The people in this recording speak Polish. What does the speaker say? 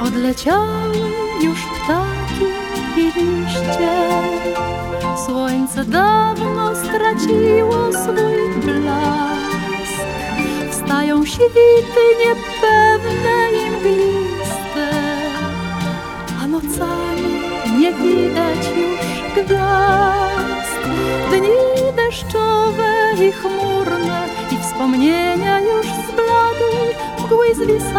Odleciały już ptaki i liście, słońce dawno straciło swój blask. Wstają świty niepewne i mgliste, a nocami nie widać już gwiazd. Dni deszczowe i chmurne i wspomnienia już zbladły, mgły zwisają.